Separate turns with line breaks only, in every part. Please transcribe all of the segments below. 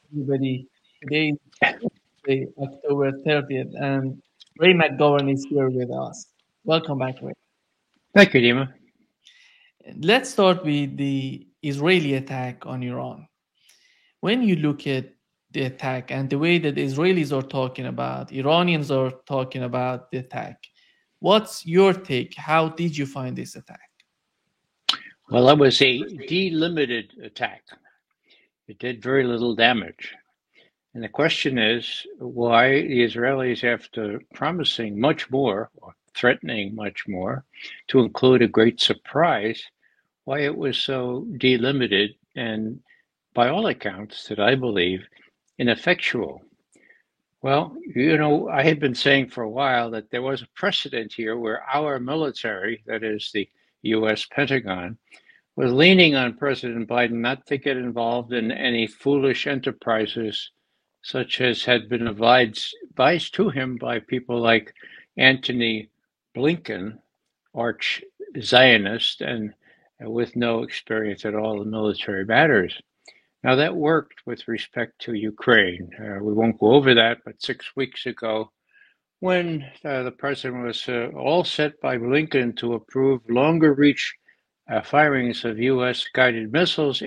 everybody. Today is Tuesday, October 30th, and Ray McGovern is here with us. Welcome back, Ray.
Thank you, Dima.
Let's start with the Israeli attack on Iran. When you look at the attack and the way that the Israelis are talking about, Iranians are talking about the attack, what's your take? How did you find this attack?
Well, that was a delimited attack. It did very little damage. And the question is why the Israelis, after promising much more, or threatening much more, to include a great surprise, why it was so delimited and, by all accounts, that I believe, ineffectual. Well, I had been saying for a while that there was a precedent here where our military, that is the US Pentagon, was leaning on President Biden not to get involved in any foolish enterprises such as had been advised to him by people like Antony Blinken, arch Zionist, and with no experience at all in military matters. Now, that worked with respect to Ukraine. We won't go over that, but 6 weeks ago, when the president was all set by Blinken to approve longer reach firings of U.S. guided missiles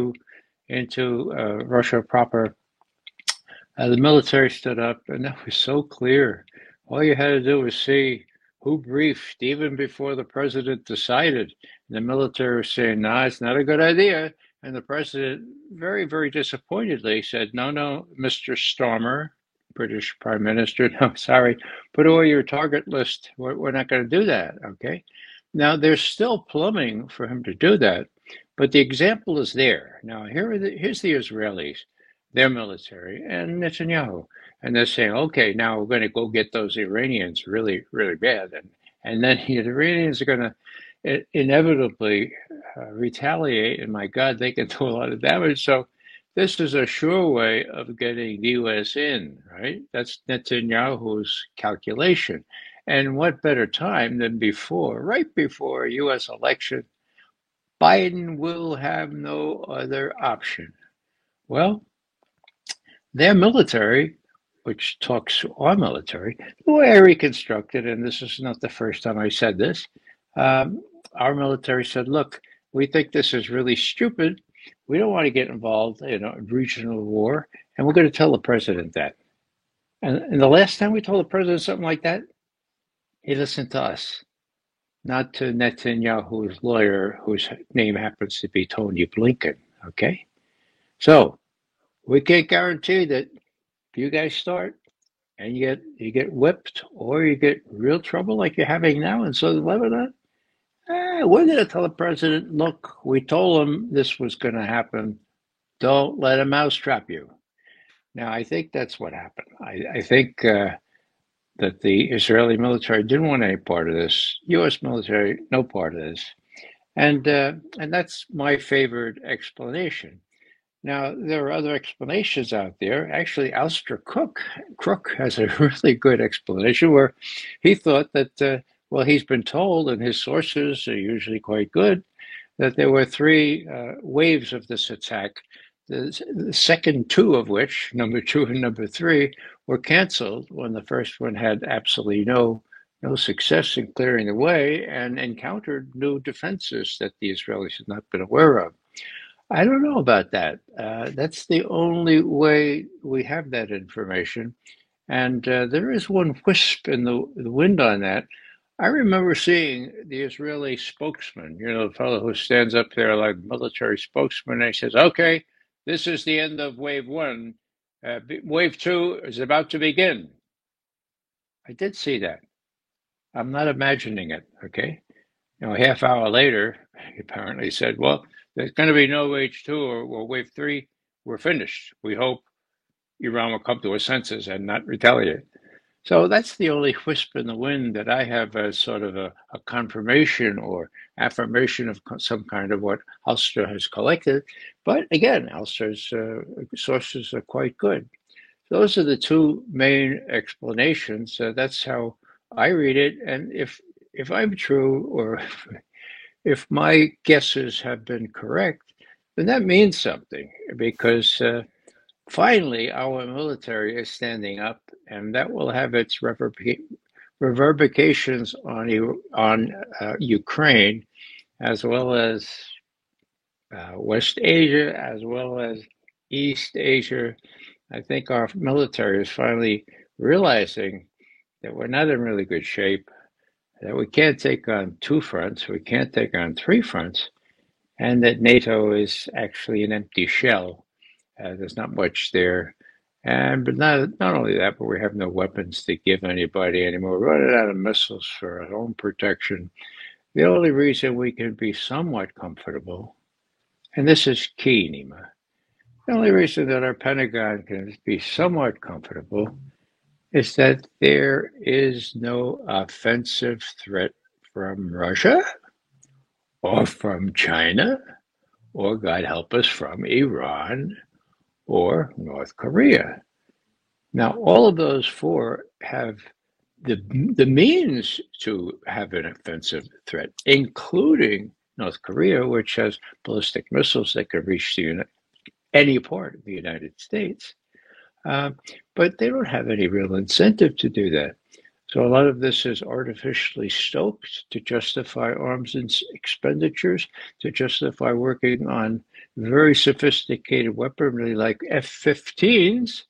into Russia proper, the military stood up, and that was so clear. All you had to do was see who briefed, even before the president decided. And the military was saying, "No, it's not a good idea." And the president, very, very disappointedly, said, "No, no, Mr. Starmer, British Prime Minister, no, sorry, put away your target list. We're not going to do that, okay?" Now, there's still plumbing for him to do that, but the example is there. Now, here's the Israelis, their military, and Netanyahu. And they're saying, okay, now we're going to go get those Iranians really, really bad. And then the Iranians are going to inevitably retaliate. And my God, they can do a lot of damage. So this is a sure way of getting the U.S. in, right? That's Netanyahu's calculation. And what better time than before, right before a U.S. election? Biden will have no other option. Well, their military, which talks to our military, the way I reconstructed, and this is not the first time I said this, our military said, look, we think this is really stupid. We don't want to get involved in a regional war, and we're going to tell the president that. And the last time we told the president something like that, he listened to us, not to Netanyahu's lawyer, whose name happens to be Tony Blinken. Okay? So we can't guarantee that if you guys start and you get whipped or you get real trouble like you're having now in southern Lebanon, we're going to tell the president, look, we told him this was going to happen. Don't let him mousetrap you. Now, I think that's what happened. I think that the Israeli military didn't want any part of this. U.S. military, no part of this. And that's my favored explanation. Now, there are other explanations out there. Actually, Alistair Crook has a really good explanation where he thought that, well, he's been told, and his sources are usually quite good, that there were three waves of this attack, the second two of which, number two and number three, were canceled when the first one had absolutely no success in clearing the way and encountered new defenses that the Israelis had not been aware of. I don't know about that. That's the only way we have that information. And there is one wisp in the wind on that. I remember seeing the Israeli spokesman, the fellow who stands up there like military spokesman, and he says, okay, this is the end of wave one. Wave two is about to begin. I did see that. I'm not imagining it, okay? A half hour later, he apparently said, well, there's going to be no wave two or wave three. We're finished. We hope Iran will come to its senses and not retaliate. So that's the only whisper in the wind that I have as sort of a confirmation or affirmation of some kind of what Ulster has collected. But again, Ulster's sources are quite good. Those are the two main explanations. That's how I read it. And if I'm true, or if my guesses have been correct, then that means something, because finally, our military is standing up, and that will have its reverberations on Ukraine, as well as West Asia, as well as East Asia. I think our military is finally realizing that we're not in really good shape, that we can't take on two fronts, we can't take on three fronts, and that NATO is actually an empty shell. There's not much there. But not only that, but we have no weapons to give anybody anymore. We're running out of missiles for our own protection. The only reason we can be somewhat comfortable, and this is key, Nima, the only reason that our Pentagon can be somewhat comfortable is that there is no offensive threat from Russia or from China or, God help us, from Iran or North Korea. Now, all of those four have the means to have an offensive threat, including North Korea, which has ballistic missiles that could reach any part of the United States. But they don't have any real incentive to do that. So a lot of this is artificially stoked to justify arms expenditures, to justify working on very sophisticated weaponry like F-15s,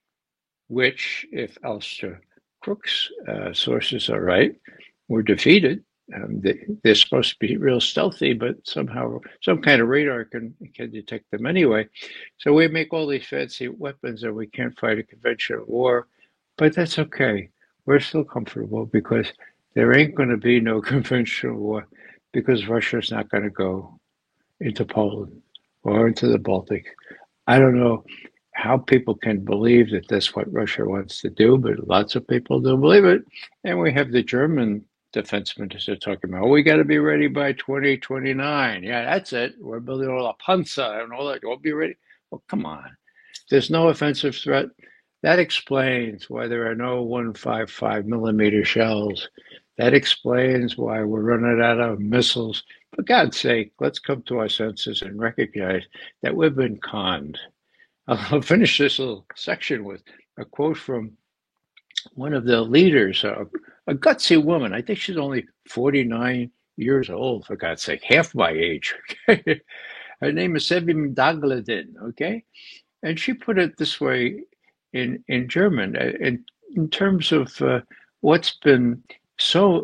which, if Alistair Crook's sources are right, were defeated. They're supposed to be real stealthy, but somehow some kind of radar can detect them anyway. So we make all these fancy weapons and we can't fight a conventional war, but that's okay. We're still comfortable because there ain't going to be no conventional war because Russia's not going to go into Poland or into the Baltic. I don't know how people can believe that that's what Russia wants to do, but lots of people do believe it. And we have the German defense minister talking about, we got to be ready by 2029. Yeah, that's it. We're building all the Panzer and all that. We'll be ready. Well, come on. There's no offensive threat. That explains why there are no 155 millimeter shells. That explains why we're running out of missiles. For God's sake, let's come to our senses and recognize that we've been conned. I'll finish this little section with a quote from one of the leaders, a gutsy woman. I think she's only 49 years old, for God's sake, half my age. Okay? Her name is Sevim Dagladin, okay? And she put it this way in German, in terms of what's been sold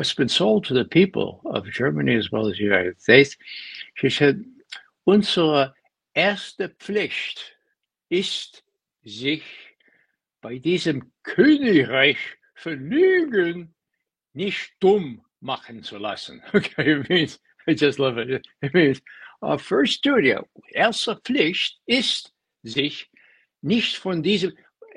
to the people of Germany as well as the United States. She said, unsere erste Pflicht ist, sich bei diesem Königreich Vergnügen nicht dumm machen zu lassen. Okay, it means, I just love it. It means, our first duty, erste Pflicht ist, sich nicht von diesem,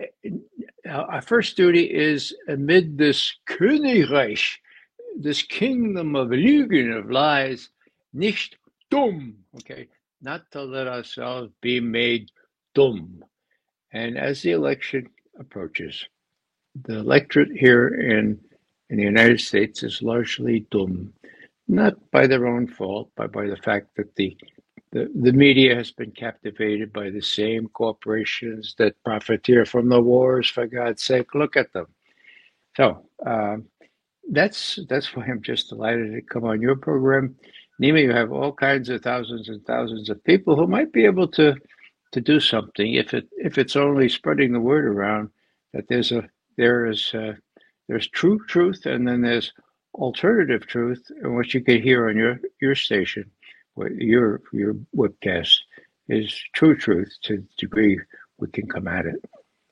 our first duty is amid this Königreich, this kingdom of Lügen, of lies, nicht dumm, okay, not to let ourselves be made dumb. And as the election approaches, the electorate here in the United States is largely dumb, not by their own fault, but by the fact that the media has been captivated by the same corporations that profiteer from the wars, for God's sake. Look at them. So that's why I'm just delighted to come on your program. Nima, you have all kinds of thousands and thousands of people who might be able to do something if it's only spreading the word around that there's true truth and then there's alternative truth, and what you can hear on your station, your webcast, is true truth to the degree we can come at it.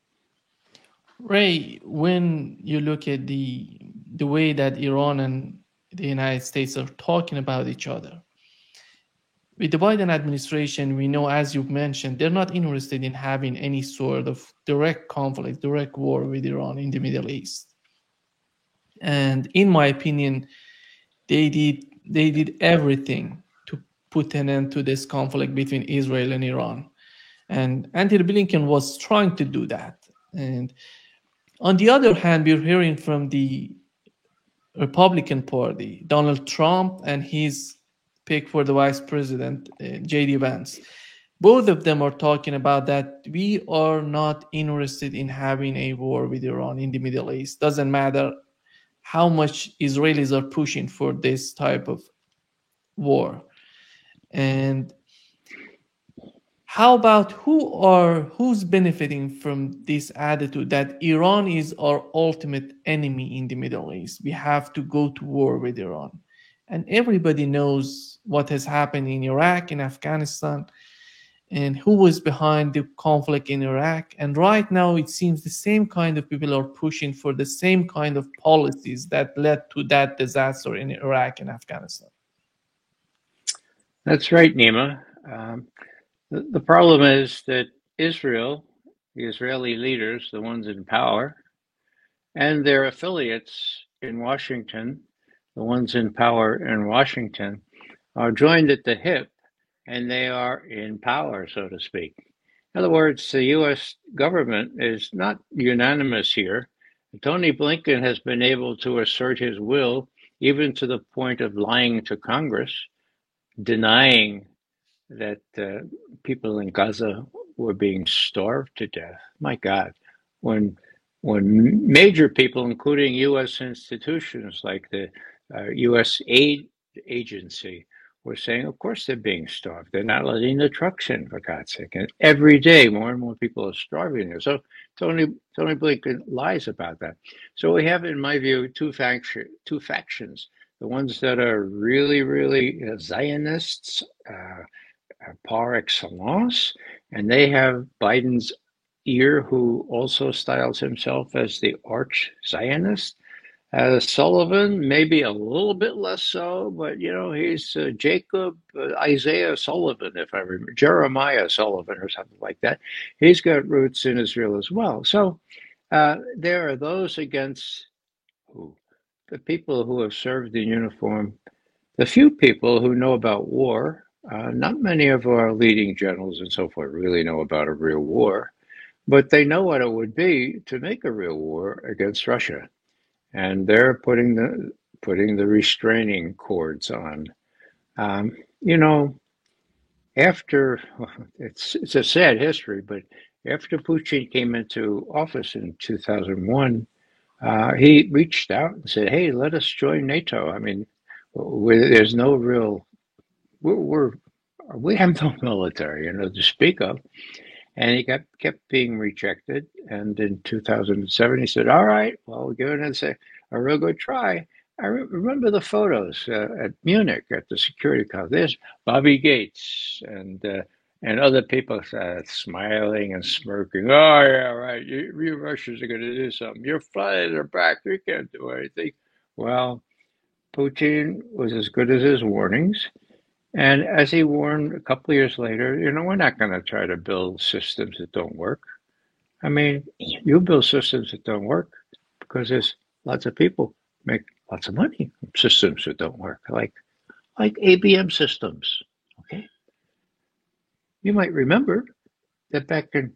Ray, when you look at the way that Iran and the United States are talking about each other, with the Biden administration, we know, as you've mentioned, they're not interested in having any sort of direct conflict, direct war with Iran in the Middle East. And in my opinion, they did everything to put an end to this conflict between Israel and Iran. And Antony Blinken was trying to do that. And on the other hand, we're hearing from the Republican Party, Donald Trump and his pick for the vice president, J.D. Vance. Both of them are talking about that we are not interested in having a war with Iran in the Middle East. Doesn't matter how much Israelis are pushing for this type of war. And how about who's benefiting from this attitude that Iran is our ultimate enemy in the Middle East? We have to go to war with Iran. And everybody knows what has happened in Iraq, in Afghanistan, and who was behind the conflict in Iraq. And right now, it seems the same kind of people are pushing for the same kind of policies that led to that disaster in Iraq and Afghanistan.
That's right, Nima. The problem is that Israel, the Israeli leaders, the ones in power, and their affiliates in Washington, the ones in power in Washington, are joined at the hip, and they are in power, so to speak. In other words, the U.S. government is not unanimous here. Tony Blinken has been able to assert his will, even to the point of lying to Congress, denying that people in Gaza were being starved to death. My God, when major people, including U.S. institutions like the U.S. aid agency, were saying, of course they're being starved. They're not letting the trucks in, for God's sake. And every day, more and more people are starving there. So Tony Blinken lies about that. So we have, in my view, two factions. The ones that are really, really Zionists, par excellence, and they have Biden's ear, who also styles himself as the arch Zionist. Sullivan, maybe a little bit less so, but he's Jacob Isaiah Sullivan, if I remember, Jeremiah Sullivan or something like that. He's got roots in Israel as well. So there are those against who? The people who have served in uniform, the few people who know about war. Not many of our leading generals and so forth really know about a real war, but they know what it would be to make a real war against Russia, and they're putting the restraining cords on. You know, after it's a sad history, but after Putin came into office in 2001, he reached out and said, "Hey, let us join NATO." I mean, there's no real we have no military, to speak of. And he kept being rejected. And in 2007, he said, "All right, well, we'll give it a real good try." I remember the photos at Munich at the Security Council. There's Bobby Gates and other people smiling and smirking. "Oh, yeah, right. You Russians are going to do something. You're flying their back. You can't do anything." Well, Putin was as good as his warnings. And as he warned a couple of years later, we're not going to try to build systems that don't work. I mean, you build systems that don't work because there's lots of people make lots of money from systems that don't work, like ABM systems. Okay, you might remember that back in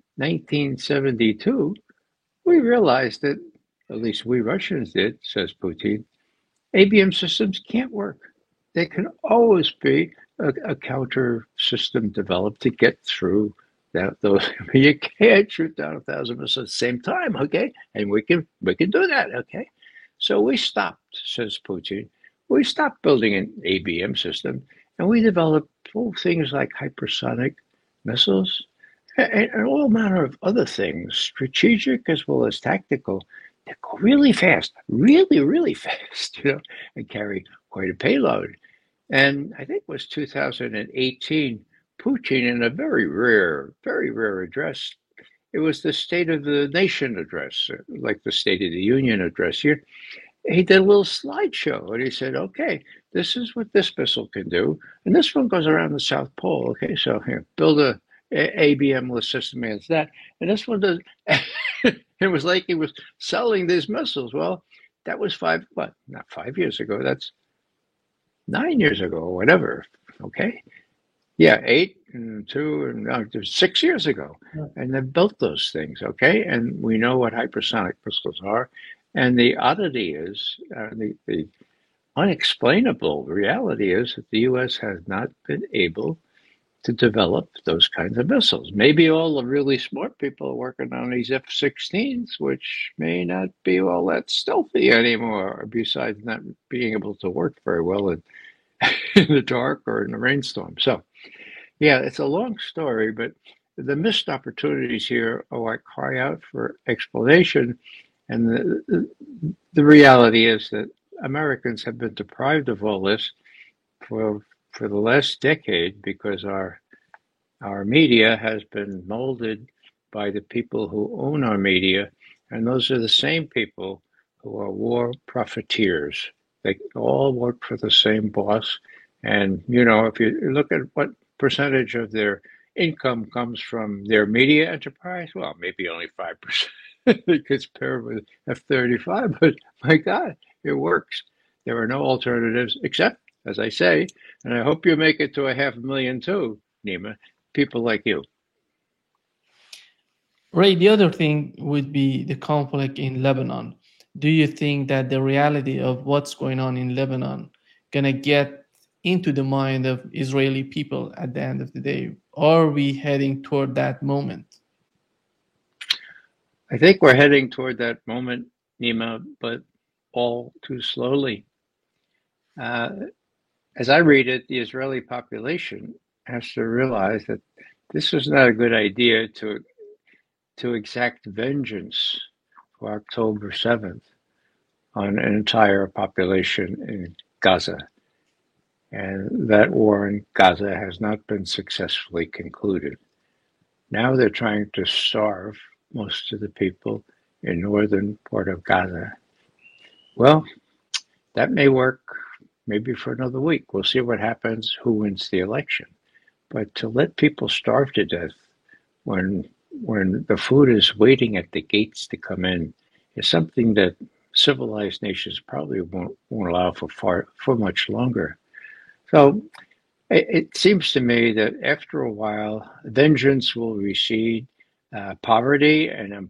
1972, we realized that, at least we Russians did, says Putin, ABM systems can't work. There can always be a counter system developed to get through those. You can't shoot down 1,000 missiles at the same time, okay? And we can do that, okay? So we stopped, says Putin. We stopped building an ABM system, and we developed things like hypersonic missiles and all manner of other things, strategic as well as tactical, that go really fast, really, really fast, and carry quite a payload. And I think it was 2018, Putin, in a very rare address, it was the State of the Nation address, like the State of the Union address here. He did a little slideshow, and he said, "Okay, this is what this missile can do, and this one goes around the South Pole. Okay, so here, build a ABM system against that, and this one does." It was like he was selling these missiles. Well, that was not 5 years ago. That's 9 years ago, or whatever. Okay, yeah, 8 and 2 and 6 years ago, and they built those things. Okay, and we know what hypersonic missiles are. And the oddity is, the unexplainable reality is that the U.S. has not been able to develop those kinds of missiles. Maybe all the really smart people are working on these F-16s, which may not be all that stealthy anymore, besides not being able to work very well in the dark or in a rainstorm. So, yeah, it's a long story, but the missed opportunities here are what cry out for explanation. And the reality is that Americans have been deprived of all this for the last decade because our media has been molded by the people who own our media, and those are the same people who are war profiteers. They all work for the same boss, and if you look at what percentage of their income comes from their media enterprise, well, maybe only 5% because paired with F-35, but my God, it works. There are no alternatives except, as I say, and I hope you make it to 500,000 too, Nima, people like you.
Ray, the other thing would be the conflict in Lebanon. Do you think that the reality of what's going on in Lebanon gonna get into the mind of Israeli people at the end of the day? Are we heading toward that moment?
I think we're heading toward that moment, Nima, but all too slowly. As I read it, the Israeli population has to realize that this is not a good idea to exact vengeance for October 7th on an entire population in Gaza. And that war in Gaza has not been successfully concluded. Now they're trying to starve most of the people in northern part of Gaza. Well, that may work maybe for another week. We'll see what happens, who wins the election. But to let people starve to death when the food is waiting at the gates to come in is something that civilized nations probably won't allow for much longer. So it seems to me that after a while, vengeance will recede, poverty and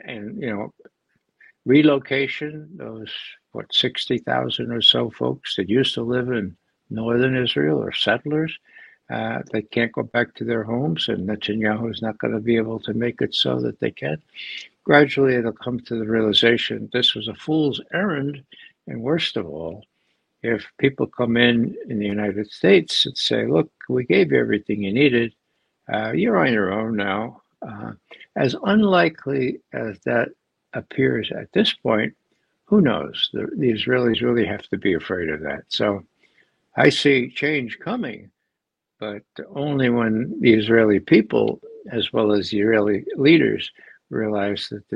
relocation. Those 60,000 or so folks that used to live in northern Israel are settlers. They can't go back to their homes, and Netanyahu is not going to be able to make it so that they can. Gradually, it'll come to the realization this was a fool's errand, and worst of all, if people come in the United States and say, look, we gave you everything you needed, you're on your own now. As unlikely as that appears at this point, who knows? The Israelis really have to be afraid of that. So I see change coming, but only when the Israeli people, as well as the Israeli leaders, realize that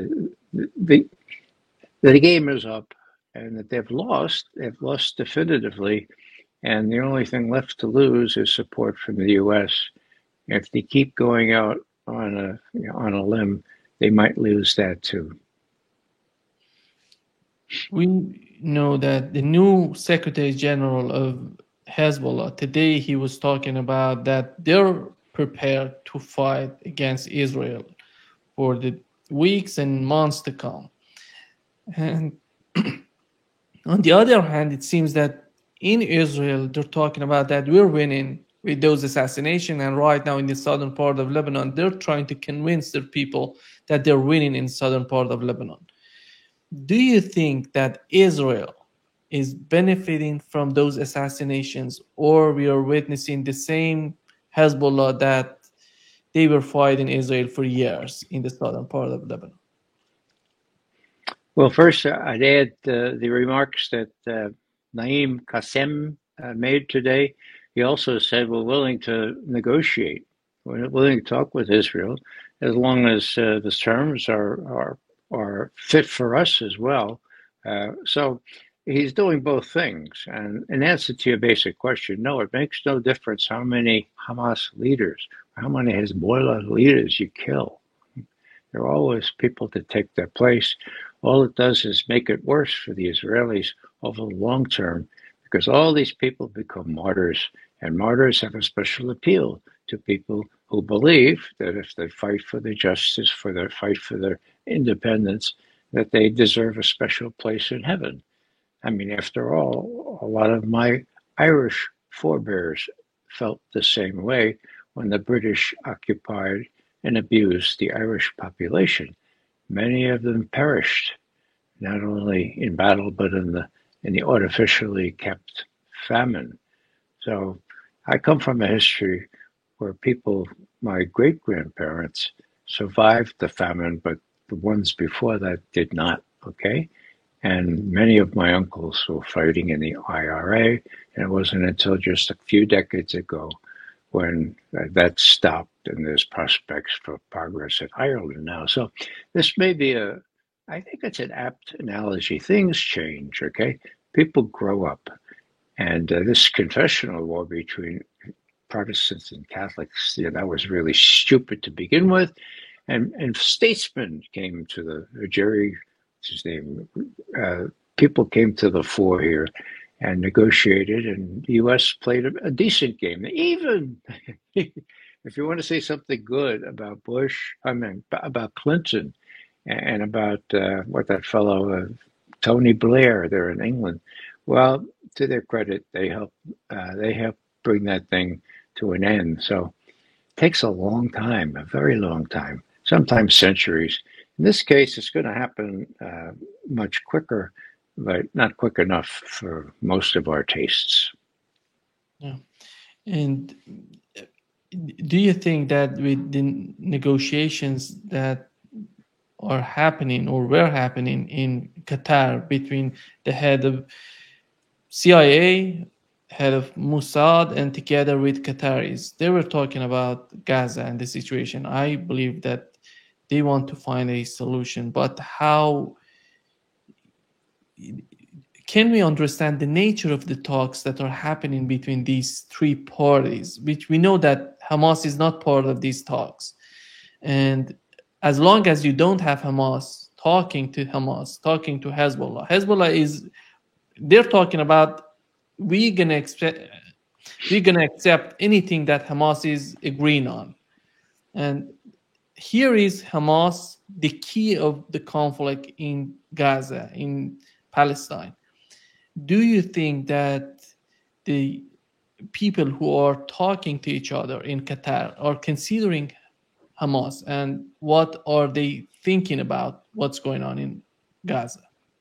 the game is up and that they've lost definitively, and the only thing left to lose is support from the U.S. If they keep going out on a limb, they might lose that too.
We know that the new Secretary General of Hezbollah, today he was talking about that they're prepared to fight against Israel for the weeks and months to come. And on the other hand, it seems that in Israel, they're talking about that we're winning with those assassinations. And right now in the southern part of Lebanon, they're trying to convince their people that they're winning in southern part of Lebanon. Do you think that Israel is benefiting from those assassinations, or we are witnessing the same Hezbollah that they were fighting Israel for years in the southern part of Lebanon?
Well, first, I'd add the remarks that Naim Qassem made today. He also said we're willing to negotiate. We're willing to talk with Israel as long as the terms are fit for us as well. So he's doing both things. And in answer to your basic question, no, it makes no difference how many Hamas leaders, how many Hezbollah leaders you kill. There are always people to take their place. All it does is make it worse for the Israelis over the long term, because all these people become martyrs, and martyrs have a special appeal to people who believe that if they fight for their justice, for their fight for their independence, that they deserve a special place in heaven. I mean, after all, a lot of my Irish forebears felt the same way when the British occupied and abused the Irish population. Many of them perished, not only in battle but in the artificially kept famine. So I come from a history where people, my great grandparents, survived the famine, but the ones before that did not. Okay. And many of my uncles were fighting in the IRA, and it wasn't until just a few decades ago when that stopped and there's prospects for progress in Ireland now. So this may be I think it's an apt analogy. Things change, okay? People grow up. And this confessional war between Protestants and Catholics, that was really stupid to begin with. And statesmen came to Jerry, what's his name? People came to the fore here and negotiated, and the U.S. played a decent game. Even if you want to say something good about Bush, I mean, about Clinton, and about what that fellow, Tony Blair, there in England. Well, to their credit, they helped bring that thing to an end. So it takes a long time, a very long time, sometimes centuries. In this case, it's going to happen much quicker, but not quick enough for most of our tastes.
Yeah. And do you think that with the negotiations that are happening or were happening in Qatar between the head of CIA, head of Mossad, and together with Qataris, they were talking about Gaza and the situation? I believe that they want to find a solution, but how can we understand the nature of the talks that are happening between these three parties, which we know that Hamas is not part of these talks? And as long as you don't have Hamas, talking to Hezbollah, they're talking about we're gonna accept anything that Hamas is agreeing on. And here is Hamas, the key of the conflict in Gaza, in Palestine. Do you think that the people who are talking to each other in Qatar are considering Hamas, and what are they thinking about what's going on in Gaza?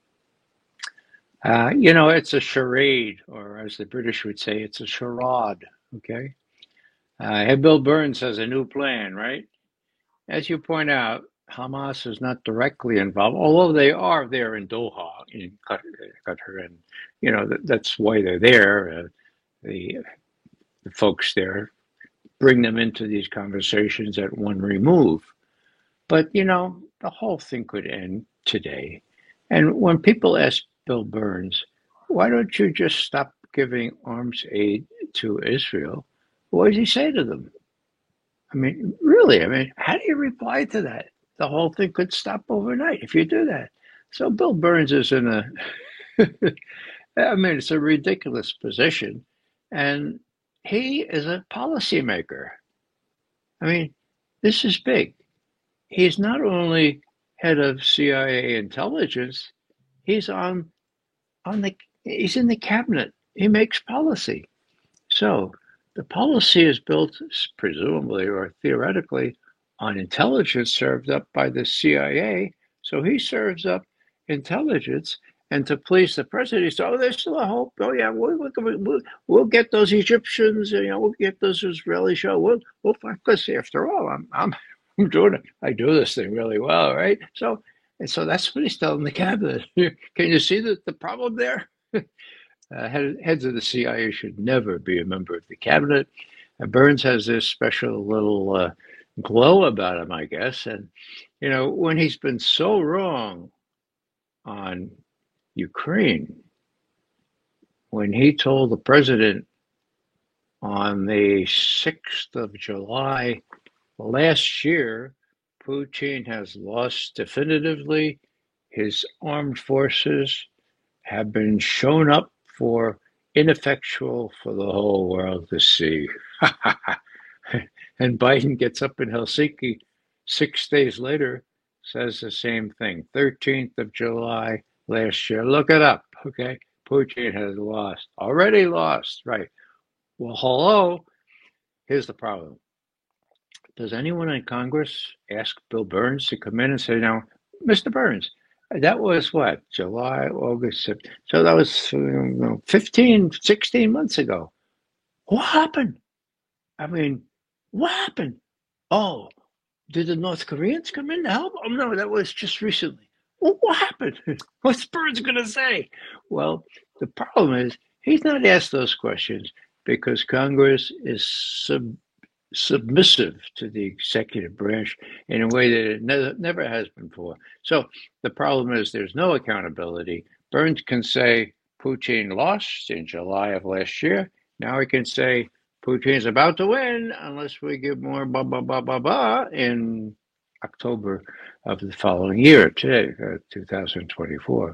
It's a charade, or as the British would say, it's a charade. Okay. Bill Burns has a new plan, right? As you point out, Hamas is not directly involved, although they are there in Doha, in Qatar, and that's why they're there. The folks there bring them into these conversations at one remove. But the whole thing could end today. And when people ask Bill Burns, why don't you just stop giving arms aid to Israel? What does he say to them? I mean, really, how do you reply to that? The whole thing could stop overnight if you do that. So Bill Burns is in it's a ridiculous position. And he is a policymaker. This is big. He's not only head of CIA intelligence, he's he's in the cabinet. He makes policy. So the policy is built, presumably or theoretically, on intelligence served up by the CIA. So he serves up intelligence, and to please the president, he says, "Oh, there's still a hope. Oh, yeah, we'll get those Egyptians. We'll get those Israelis. We'll because after all, I'm doing it. I do this thing really well, right? So that's what he's telling the cabinet. Can you see the problem there?" Heads of the CIA should never be a member of the cabinet. Burns has this special little glow about him, I guess. And, when he's been so wrong on Ukraine, when he told the president on the 6th of July last year, Putin has lost definitively. His armed forces have been shown up for ineffectual for the whole world to see. And Biden gets up in Helsinki 6 days later, says the same thing. 13th of July last year. Look it up, okay? Putin has lost. Already lost, right. Well, hello. Here's the problem. does anyone in Congress ask Bill Burns to come in and say, now, Mr. Burns, that was what, July, August, September. So that was 15, 16 months ago. What happened? I mean, what happened? Oh, did the North Koreans come in to help? Oh, no, that was just recently. Well, what happened? What's Burns going to say? Well, the problem is he's not asked those questions because Congress is submissive to the executive branch in a way that it never has been before. So the problem is there's no accountability. Burns can say Putin lost in July of last year. Now he can say Putin's about to win unless we give more blah, blah, blah, blah, blah in October of the following year, today, 2024.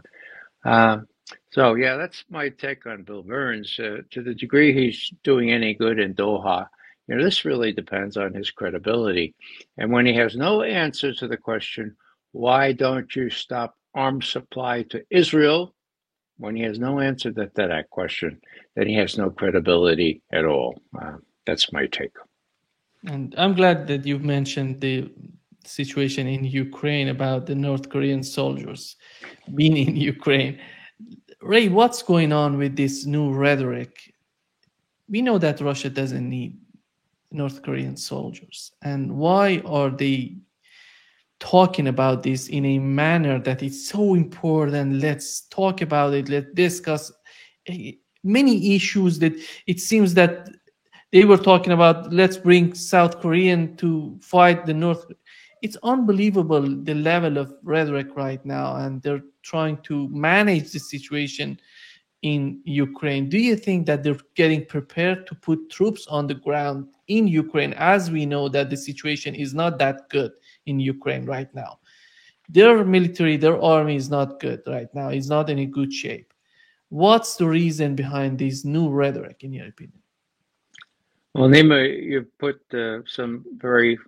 So, yeah, that's my take on Bill Burns. To the degree he's doing any good in Doha, this really depends on his credibility. And when he has no answer to the question, why don't you stop arms supply to Israel? When he has no answer to that question, then he has no credibility at all. That's my take.
And I'm glad that you mentioned the situation in Ukraine about the North Korean soldiers being in Ukraine. Ray, what's going on with this new rhetoric? We know that Russia doesn't need North Korean soldiers. And why are they talking about this in a manner that is so important? Let's talk about it. Let's discuss many issues that it seems that they were talking about. Let's bring South Korean to fight the North. It's unbelievable the level of rhetoric right now, and they're trying to manage the situation in Ukraine. Do you think that they're getting prepared to put troops on the ground in Ukraine, as we know that the situation is not that good in Ukraine right now? Their military, their army is not good right now. It's not in a good shape. What's the reason behind this new rhetoric, in your opinion?
Well, Nima, you put some very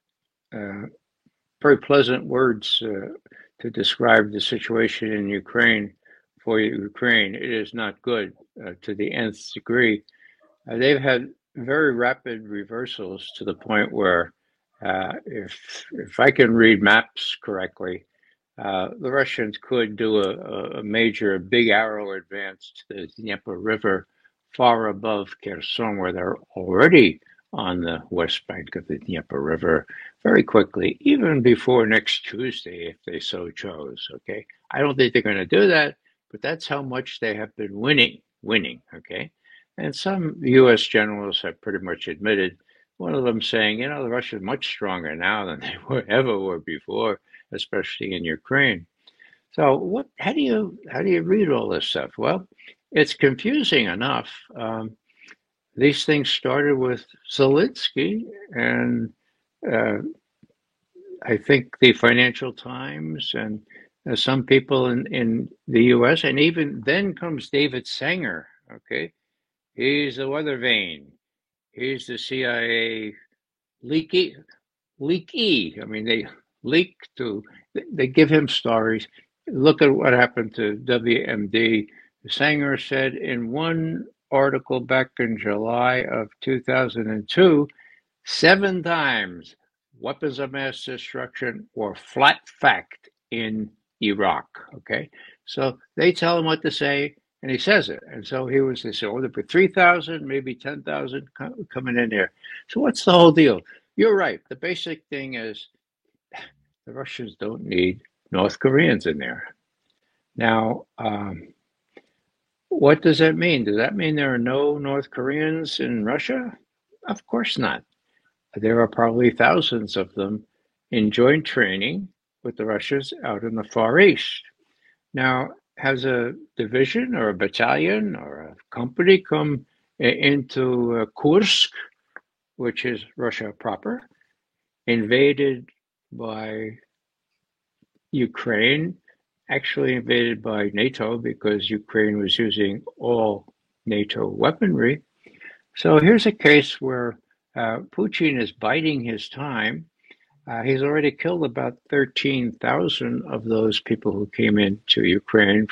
pleasant words to describe the situation in Ukraine. For Ukraine, it is not good to the nth degree. They've had very rapid reversals to the point where, if I can read maps correctly, the Russians could do a major big arrow advance to the Dnieper River far above Kherson, where they're already on the west bank of the Dnieper River, very quickly, even before next Tuesday, if they so chose. Okay, I don't think they're going to do that, but that's how much they have been winning. Okay, and some U.S. generals have pretty much admitted. One of them saying, the Russians are much stronger now than they ever were before, especially in Ukraine. So how do you read all this stuff? Well, it's confusing enough. These things started with Zelensky, and I think the Financial Times and some people in the U.S., and even then comes David Sanger. Okay, he's the weather vane. He's the CIA leaky. I mean, they leak to. They give him stories. Look at what happened to WMD. Sanger said in one article back in July of 2002, 7 times weapons of mass destruction were flat fact in Iraq. Okay, so they tell him what to say, and he says it. And so they say, there'll be 3,000, maybe 10,000 coming in there. So what's the whole deal? You're right. The basic thing is the Russians don't need North Koreans in there. Now, what does that mean? Does that mean there are no North Koreans in Russia? Of course not. There are probably thousands of them in joint training with the Russians out in the Far East. Now, has a division or a battalion or a company come into Kursk, which is Russia proper, invaded by Ukraine, actually invaded by NATO because Ukraine was using all NATO weaponry? So here's a case where Putin is biding his time. He's already killed about 13,000 of those people who came into Ukraine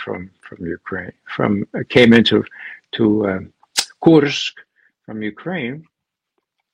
came into Kursk from Ukraine.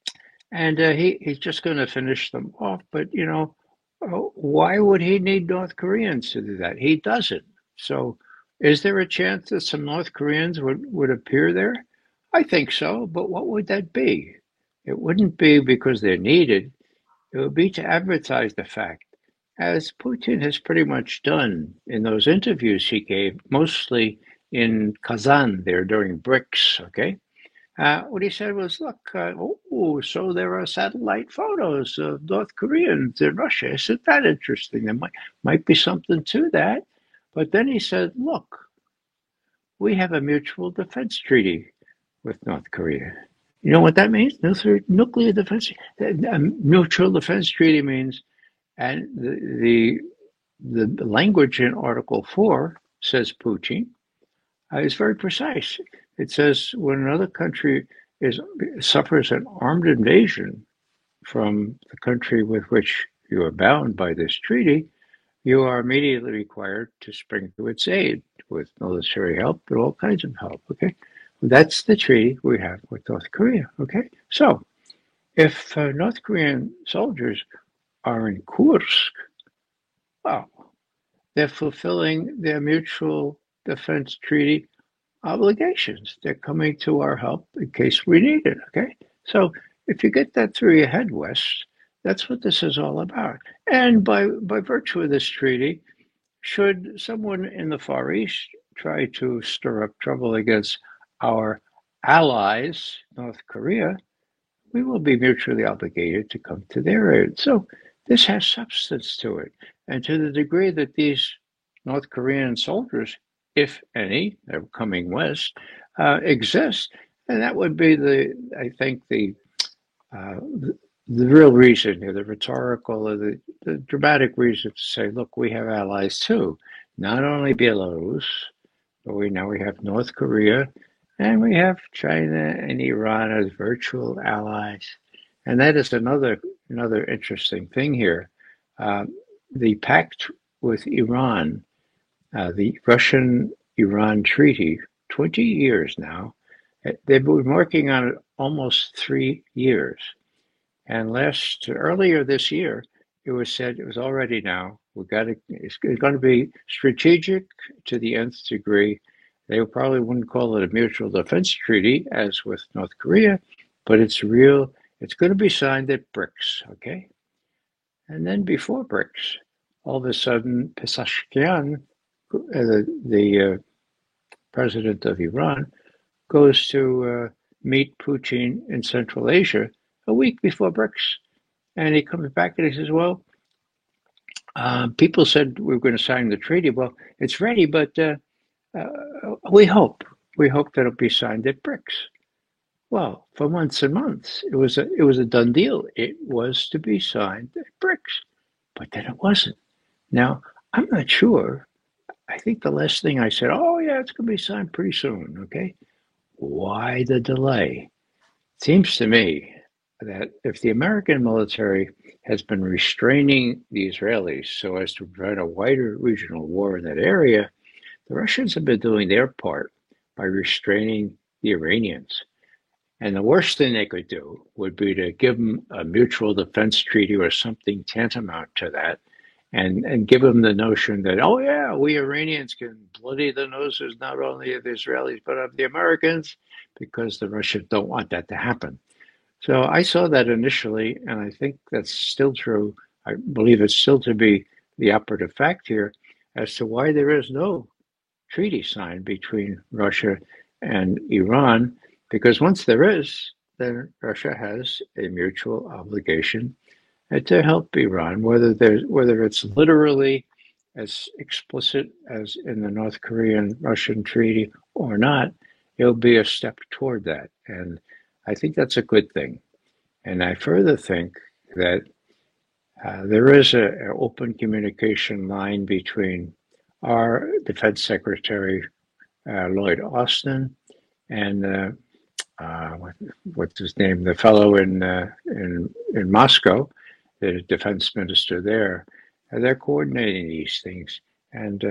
and he's just going to finish them off. But why would he need North Koreans to do that? He doesn't. So, is there a chance that some North Koreans would appear there? I think so, but what would that be? It wouldn't be because they're needed. It would be to advertise the fact, as Putin has pretty much done in those interviews he gave, mostly in Kazan there during BRICS, okay? What he said was, look, so there are satellite photos of North Koreans in Russia. Isn't that interesting? There might be something to that. But then he said, look, we have a mutual defense treaty with North Korea. You know what that means? Nuclear defense. A mutual defense treaty means, and the language in Article 4, says Putin, is very precise. It says when another country suffers an armed invasion from the country with which you are bound by this treaty, you are immediately required to spring to its aid with military help and all kinds of help. Okay, that's the treaty we have with North Korea. Okay, so if North Korean soldiers are in Kursk, well, they're fulfilling their mutual defense treaty obligations. They're coming to our help in case we need it. Okay, so if you get that through your head, West, that's what this is all about. And by virtue of this treaty, should someone in the Far East try to stir up trouble against our allies, North Korea, we will be mutually obligated to come to their aid. So this has substance to it. And to the degree that these North Korean soldiers, if any, they're coming west, exist, and that would be I think the real reason, the rhetorical or the dramatic reason to say, look, we have allies too, not only Belarus, but we have North Korea, and we have China and Iran as virtual allies. And that is another interesting thing here. The pact with Iran, the Russian-Iran treaty, 20 years now. They've been working on it almost 3 years. And earlier this year, it was said it was already now. It's going to be strategic to the nth degree. They probably wouldn't call it a mutual defense treaty as with North Korea, but it's real. It's going to be signed at BRICS, okay? And then before BRICS, all of a sudden, Pezeshkian, the president of Iran, goes to meet Putin in Central Asia a week before BRICS. And he comes back and he says, well, people said we were going to sign the treaty. Well, it's ready, but we hope that it'll be signed at BRICS. Well, for months and months, it was a done deal. It was to be signed at BRICS, but then it wasn't. Now, I'm not sure. I think the last thing I said, oh yeah, it's going to be signed pretty soon. Okay, why the delay? It seems to me that if the American military has been restraining the Israelis so as to prevent a wider regional war in that area, the Russians have been doing their part by restraining the Iranians. And the worst thing they could do would be to give them a mutual defense treaty or something tantamount to that, and give them the notion that, oh yeah, we Iranians can bloody the noses not only of the Israelis but of the Americans, because the Russians don't want that to happen. So I saw that initially, and I think that's still true. I believe it's still to be the operative fact here as to why there is no treaty signed between Russia and Iran, because once there is, then Russia has a mutual obligation to help Iran, whether it's literally as explicit as in the North Korean-Russian treaty or not. It'll be a step toward that, and I think that's a good thing. And I further think that there is an open communication line between our Defense Secretary Lloyd Austin and what's his name, the fellow in Moscow, the defense minister there. They're coordinating these things, and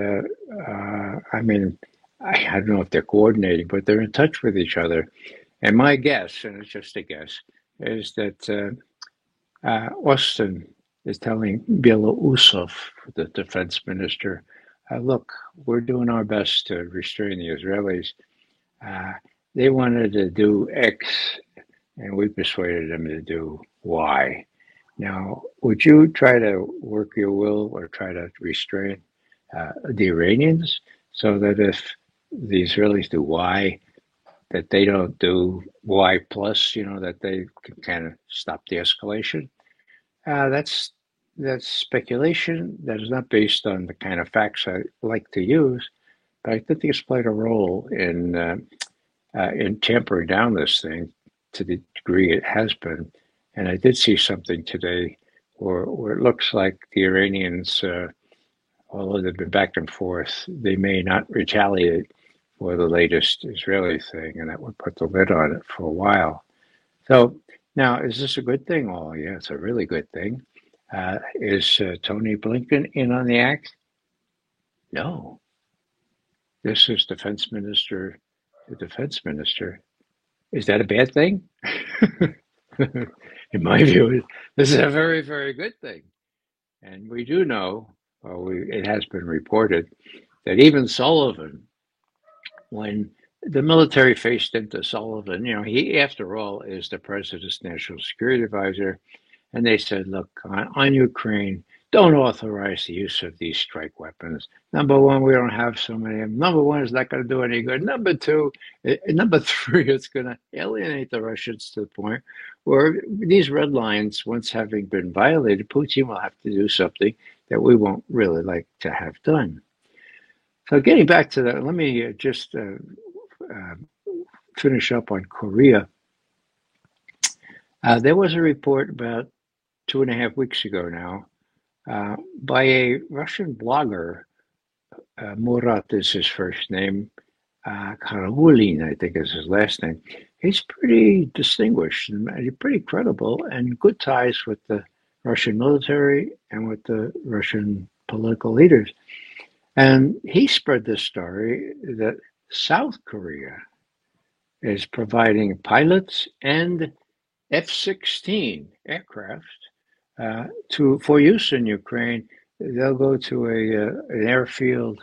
I mean, I don't know if they're coordinating, but they're in touch with each other. And my guess, and it's just a guess, is that Austin is telling Belousov, the defense minister, look, we're doing our best to restrain the Israelis. They wanted to do X, and we persuaded them to do Y. Now, would you try to work your will or try to restrain the Iranians so that if the Israelis do Y, that they don't do Y plus, that they can kind of stop the escalation? That's speculation that is not based on the kind of facts I like to use, but I think it's played a role in tampering down this thing to the degree it has been. And I did see something today where it looks like the Iranians, although they've been back and forth, they may not retaliate for the latest Israeli thing, and that would put the lid on it for a while. So now, is this a good thing? Oh, yeah, it's a really good thing. Is Tony Blinken in on the act? No. This is the defense minister. Is that a bad thing? In my view, this is a very, very good thing. And we do know, it has been reported, that even Sullivan, when the military faced into Sullivan, he, after all, is the president's national security advisor. And they said, look, on Ukraine, don't authorize the use of these strike weapons. Number one, we don't have so many of them. Number one, it's not going to do any good. Number three, it's going to alienate the Russians to the point where these red lines, once having been violated, Putin will have to do something that we won't really like to have done. So getting back to that, let me just finish up on Korea. There was a report about 2.5 weeks ago now, by a Russian blogger, Murat is his first name, Karaulin, I think is his last name. He's pretty distinguished and pretty credible and good ties with the Russian military and with the Russian political leaders. And he spread this story that South Korea is providing pilots and F-16 aircraft for use in Ukraine. They'll go to an airfield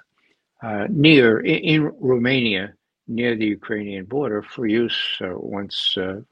in Romania, near the Ukrainian border, for use once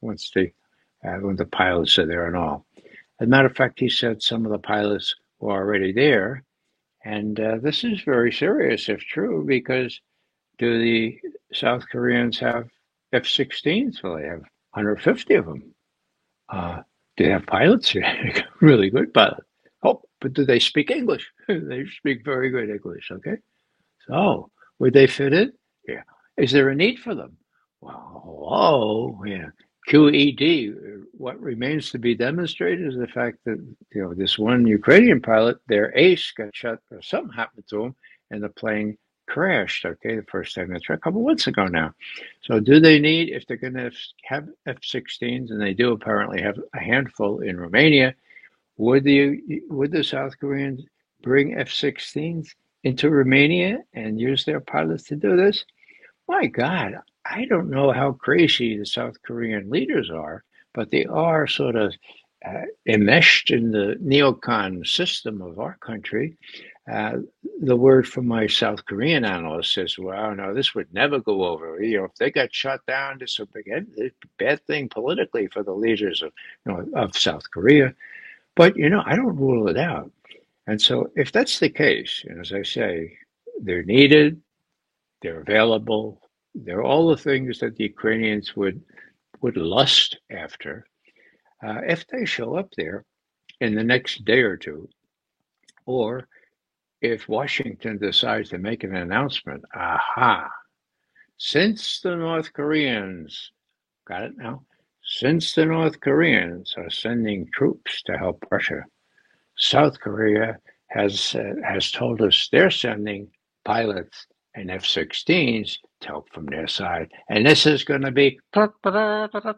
when the pilots are there and all. As a matter of fact, he said some of the pilots were already there, and this is very serious if true, because do the South Koreans have F-16s? Well, they have 150 of them. They have pilots, really good pilots. Oh, but do they speak English? They speak very good English, okay? So, would they fit in? Yeah. Is there a need for them? Well, yeah. QED, what remains to be demonstrated is the fact that, this one Ukrainian pilot, their ace got shot, or something happened to him, and the plane crashed, okay, the first time they tried, a couple of months ago now. So do they need, if they're going to have F-16s, and they do apparently have a handful in Romania, would the South Koreans bring F-16s into Romania and use their pilots to do this? My God, I don't know how crazy the South Korean leaders are, but they are sort of enmeshed in the neocon system of our country. The word from my South Korean analyst says, well, no, this would never go over. If they got shut down, this would be a bad thing politically for the leaders of South Korea. But, I don't rule it out. And so if that's the case, and as I say, they're needed, they're available, they're all the things that the Ukrainians would lust after. If they show up there in the next day or two, or if Washington decides to make an announcement, since the North Koreans, got it now? Since the North Koreans are sending troops to help Russia, South Korea has told us they're sending pilots and F-16s to help from their side. And this is going to be the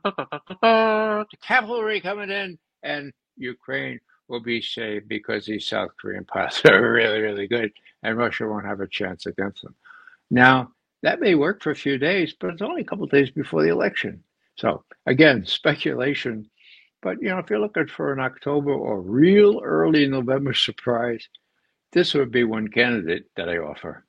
cavalry coming in, and Ukraine will be saved because these South Korean pilots are really, really good, and Russia won't have a chance against them. Now, that may work for a few days, but it's only a couple of days before the election. So again, speculation. But if you're looking for an October or real early November surprise, this would be one candidate that I offer.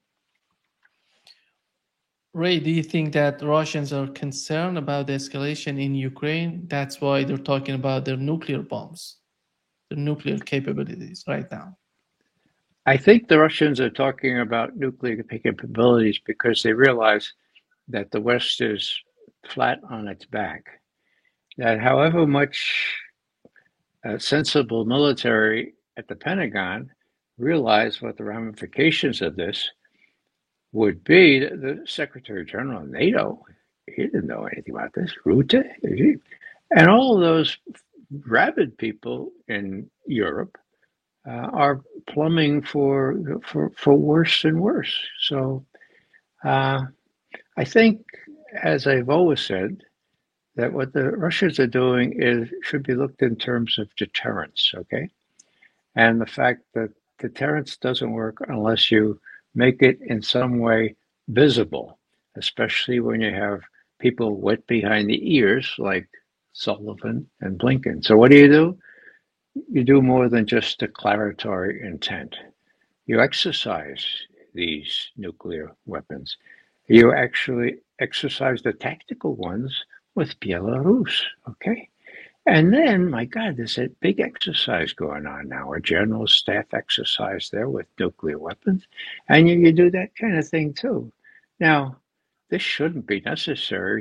Ray, do you think that Russians are concerned about the escalation in Ukraine? That's why they're talking about their nuclear bombs, their nuclear capabilities right now.
I think the Russians are talking about nuclear capabilities because they realize that the West is flat on its back. That however much sensible military at the Pentagon realize what the ramifications of this would be. The Secretary General of NATO, he didn't know anything about this. Rutte, and all of those rabid people in Europe are plumbing for worse and worse. So I think, as I've always said, that what the Russians are doing should be looked in terms of deterrence, okay? And the fact that deterrence doesn't work unless you make it in some way visible, especially when you have people wet behind the ears like Sullivan and Blinken. So what do? You do more than just declaratory intent. You exercise these nuclear weapons. You actually exercise the tactical ones with Belarus, okay? And then, my God, there's a big exercise going on now, a general staff exercise there with nuclear weapons. And you do that kind of thing too. Now, this shouldn't be necessary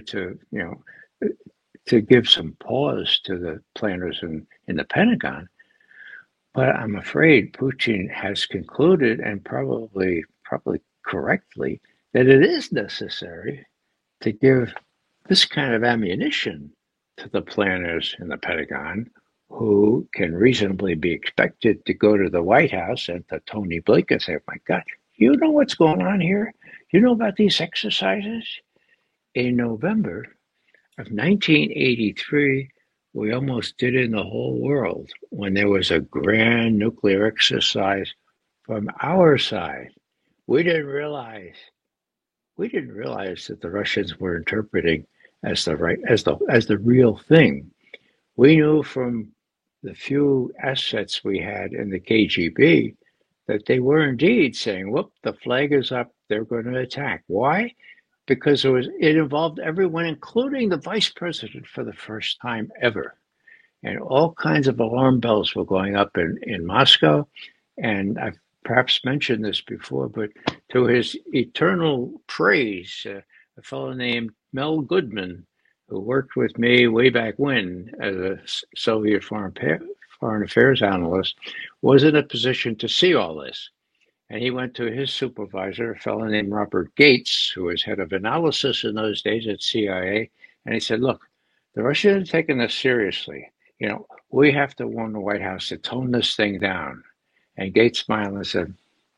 to give some pause to the planners in the Pentagon. But I'm afraid Putin has concluded, and probably correctly, that it is necessary to give this kind of ammunition to the planners in the Pentagon, who can reasonably be expected to go to the White House and to Tony Blinken and say, my God, you know what's going on here? You know about these exercises? In November of 1983, we almost did it in the whole world when there was a grand nuclear exercise from our side. We didn't realize that the Russians were interpreting as the real thing. We knew from the few assets we had in the KGB that they were indeed saying, "Whoop, the flag is up. They're going to attack." Why? Because it involved everyone, including the vice president, for the first time ever, and all kinds of alarm bells were going up in Moscow. And I've perhaps mentioned this before, but to his eternal praise, a fellow named Mel Goodman, who worked with me way back when as a Soviet foreign affairs analyst, was in a position to see all this. And he went to his supervisor, a fellow named Robert Gates, who was head of analysis in those days at CIA, and he said, look, the Russians are taking this seriously. We have to warn the White House to tone this thing down. And Gates smiled and said,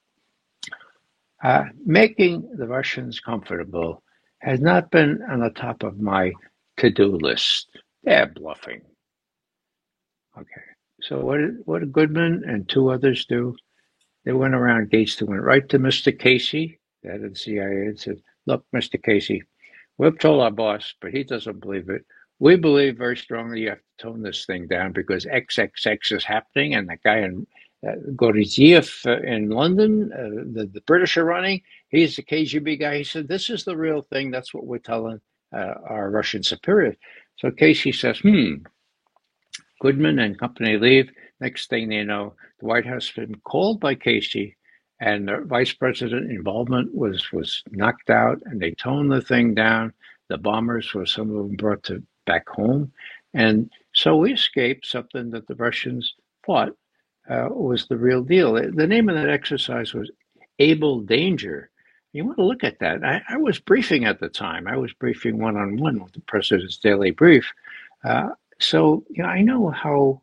making the Russians comfortable has not been on the top of my to-do list. They're bluffing. Okay, so what did Goodman and two others do? They went around Gates. They went right to Mr. Casey, the head of the CIA, and said, look, Mr. Casey, we've told our boss, but he doesn't believe it. We believe very strongly you have to tone this thing down because XXX is happening, and the guy in Gorgiev in London, the British are running. He's the KGB guy. He said, this is the real thing. That's what we're telling our Russian superiors. So Casey says, Goodman and company leave. Next thing they know, the White House has been called by Casey, and the vice president involvement was knocked out, and they toned the thing down. The bombers were some of them brought back home. And so we escaped something that the Russians thought was the real deal. The name of that exercise was Able Danger. You want to look at that. I was briefing at the time. I was briefing one-on-one with the president's daily brief. So I know how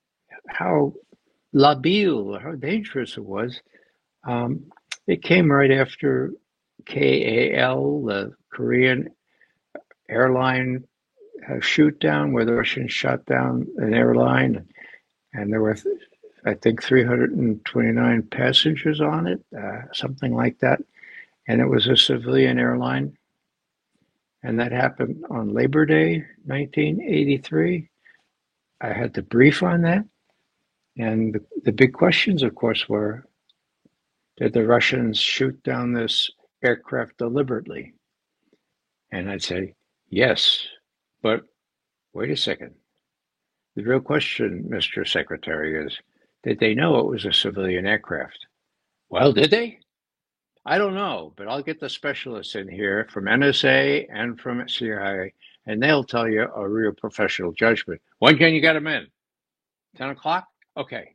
labile, how dangerous it was. It came right after KAL, the Korean airline shoot down, where the Russians shot down an airline, and there were, I think, 329 passengers on it, something like that, and it was a civilian airline. And that happened on Labor Day, 1983. I had to brief on that. And the big questions, of course, were, did the Russians shoot down this aircraft deliberately? And I'd say, yes, but wait a second. The real question, Mr. Secretary, is, did they know it was a civilian aircraft? Well, did they? I don't know, but I'll get the specialists in here from NSA and from CIA, and they'll tell you a real professional judgment. When can you get them in? 10 o'clock? Okay.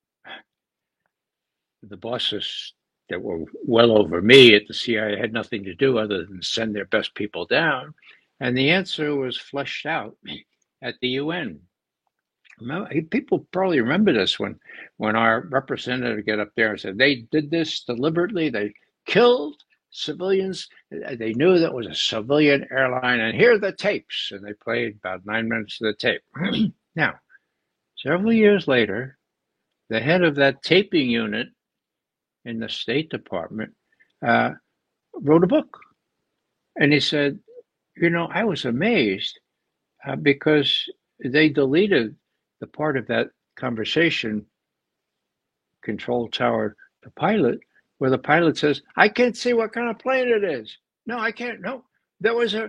The bosses that were well over me at the CIA had nothing to do other than send their best people down. And the answer was fleshed out at the UN. People probably remember this when our representative got up there and said, they did this deliberately. They killed civilians. They knew that was a civilian airline. And here are the tapes. And they played about 9 minutes of the tape. Now, several years later, the head of that taping unit in the State Department wrote a book. And he said, I was amazed because they deleted the part of that conversation, control tower to pilot, where the pilot says, I can't see what kind of plane it is. No, I can't. No, there was a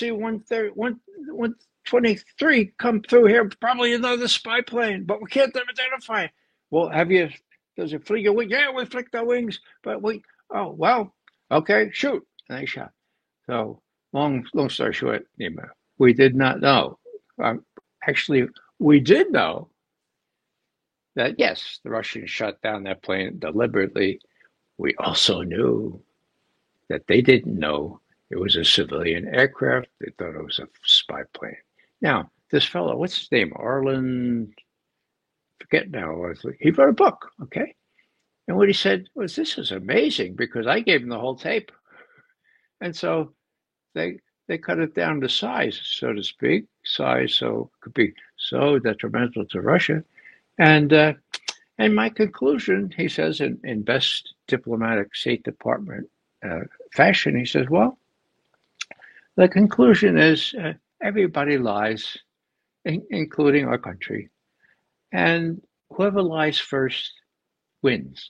RC-123 come through here, probably another spy plane, but we can't identify it. Well, does it flick your wings? Yeah, we flicked our wings, but okay, shoot. And they shot. So long story short, we did not know. Actually, we did know that, yes, the Russians shot down that plane deliberately. We also knew that they didn't know it was a civilian aircraft. They thought it was a spy plane. Now, this fellow, what's his name? Arlen, forget now. He wrote a book, okay? And what he said was, this is amazing, because I gave him the whole tape. And so they cut it down to size, so to speak, so it could be so detrimental to Russia. And my conclusion, he says, in best diplomatic State Department fashion, he says, well, the conclusion is everybody lies, including our country. And whoever lies first wins.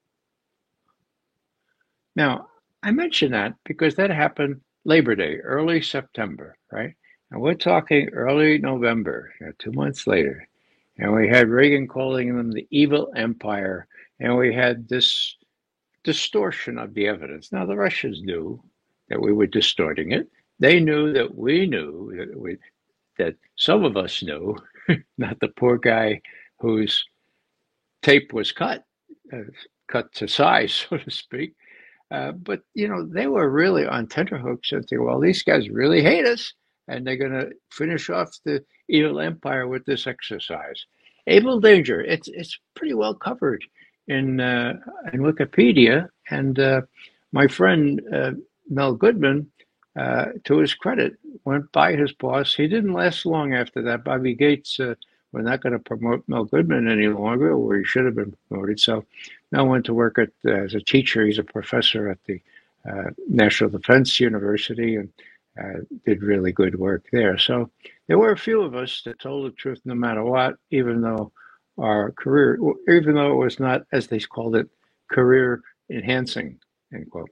Now, I mention that because that happened Labor Day, early September, right? And we're talking early November, 2 months later. And we had Reagan calling them the evil empire. And we had this distortion of the evidence. Now, the Russians knew that we were distorting it. They knew that we knew, that some of us knew, not the poor guy whose tape was cut to size, so to speak. But, they were really on tenterhooks and thinking, well, these guys really hate us, and they're going to finish off the evil empire with this exercise. Able Danger, it's pretty well covered in Wikipedia. And my friend Mel Goodman, to his credit, went by his boss. He didn't last long after that. Bobby Gates, we're not going to promote Mel Goodman any longer, or he should have been promoted. So Mel went to work as a teacher. He's a professor at the National Defense University, and did really good work there. So there were a few of us that told the truth no matter what, even though it was not, as they called it, career enhancing, end quote.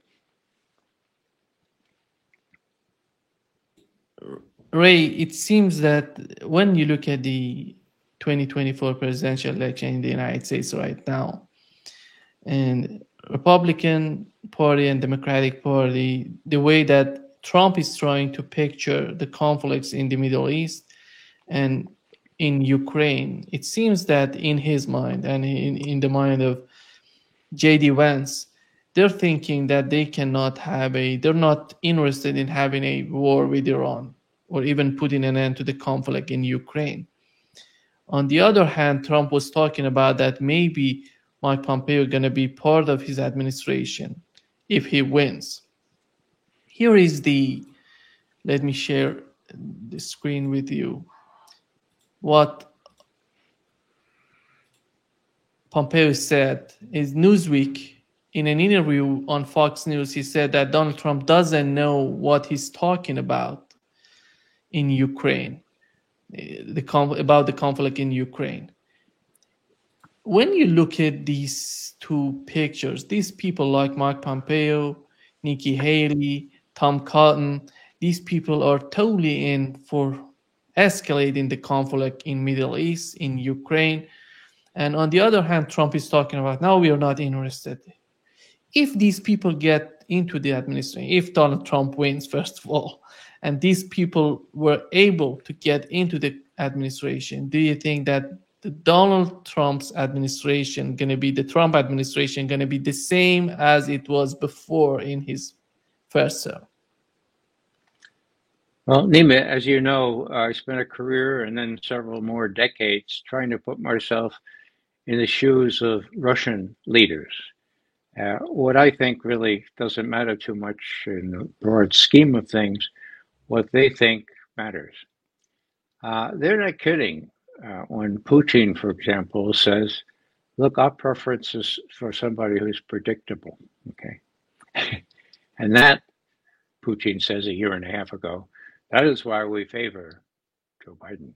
Ray, it seems that when you look at the 2024 presidential election in the United States right now, and Republican Party and Democratic Party, the way that Trump is trying to picture the conflicts in the Middle East and in Ukraine, it seems that in his mind and in the mind of J.D. Vance, they're thinking that they're not interested in having a war with Iran or even putting an end to the conflict in Ukraine. On the other hand, Trump was talking about that maybe Mike Pompeo is going to be part of his administration if he wins. Here is let me share the screen with you. What Pompeo said is Newsweek in an interview on Fox News, he said that Donald Trump doesn't know what he's talking about in Ukraine, about the conflict in Ukraine. When you look at these two pictures, these people like Mike Pompeo, Nikki Haley, Tom Cotton, these people are totally in for escalating the conflict in Middle East, in Ukraine. And on the other hand, Trump is talking about, no, we are not interested. If these people get into the administration, if Donald Trump wins, first of all, and these people were able to get into the administration, do you think that the Donald Trump's administration going to be, the Trump administration going to be the same as it was before in his first term?
Well, Nima, as you know, I spent a career and then several more decades trying to put myself in the shoes of Russian leaders. What I think really doesn't matter too much in the broad scheme of things. What they think matters. They're not kidding when Putin, for example, says, look, our preference is for somebody who's predictable, okay? And that, Putin says a year and a half ago, that is why we favor Joe Biden.